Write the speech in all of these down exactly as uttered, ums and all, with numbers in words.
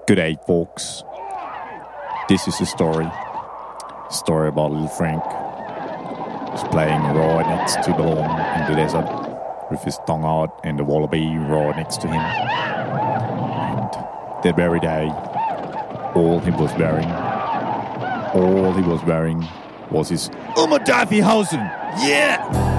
Good day, folks. This is a story. Story about little Frank. He's playing right next to the lawn in the desert with his tongue out and the wallaby right next to him. And that very day, all he was wearing, all he was wearing was his Umadaffihausen. Yeah!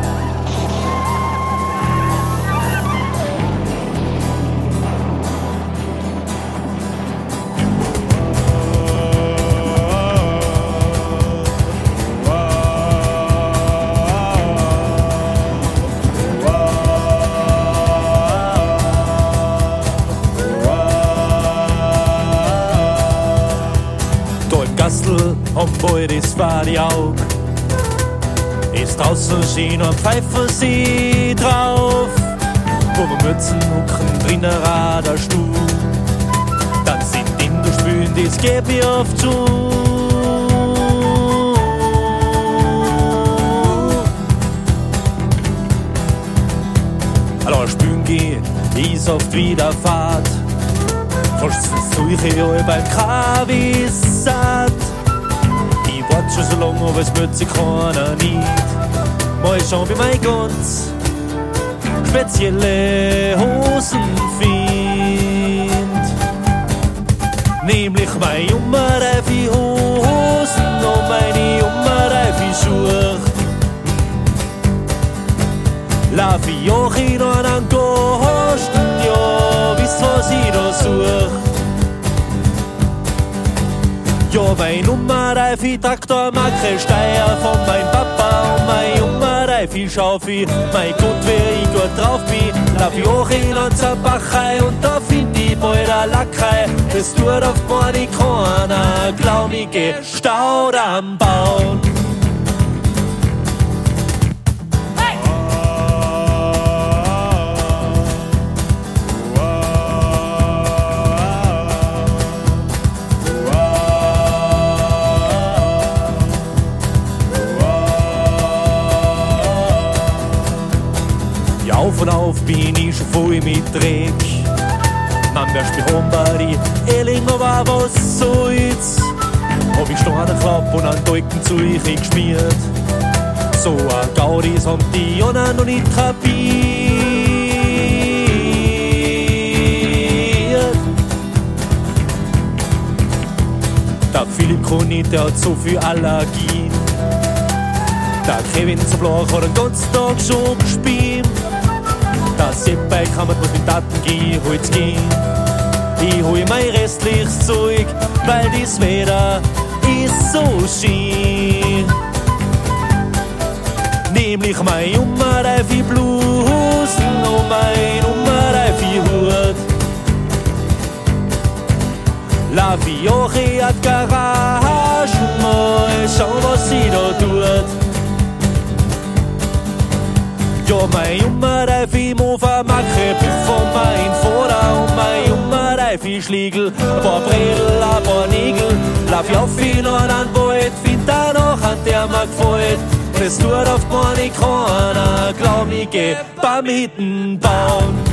Kastel am Beuris war die Aug. Ist draußen schien und pfeifen sie drauf. Wo wir Mützen hucken drinnen Radarstuhl. Dann sind in der Spülen, das geht mir oft zu. Alle Spülen gehen, ist oft wieder Fahrt. Fast versuche ich beim Kravis satt. Ich wart schon so lang, aber es wird sich keiner nicht. Mal schauen, wie mein ganz spezielle Hosen findet. Nämlich meine umreife Hosen und meine umreife Schuhe. Lauf ich auch in einen Gosten, ja, wisst was ich da such. Ja, mein umreife Traktor mag keine Steier von meinem Papa und mein umreife Schaufi. Mein Gott, wie ich gut drauf bin, lauf ich auch in einen Zerbachei und da find ich bald ein Lackei. Das tut auf meine keiner, glaub ich, geh Staudamm bauen. Auf und auf bin ich schon voll mit Dreck. Man wärst mich heim bei die Eling, aber was soll's? Hab ich Steine geklappt und einen Dolken zu euch geschmiert. So ein Gaudis haben die Jona noch nicht kapiert. Der Philipp Kronit, der hat so viel Allergien. Der Kevin Zerblach hat den ganzen Tag schon gespielt. Das Seppei kann man mit den Daten gehen, hol's gehen. Ich hol mein restliches Zeug, weil das Wetter ist so schön. Nämlich mein umreife Blusen und mein umreife Hut. Lauf ich auch in die Garage, mal schauen, was sie da tut. Ja, mein umreife Mofa mache Biff von mein Vater und mein umreife Schliegel. Ein paar Bredel, ein paar Nägel, lauf ich auf in einen Wald, find da noch an der mir gefällt. Und es tut auf meine keiner, glaub ich, geh beim Hitten bauen.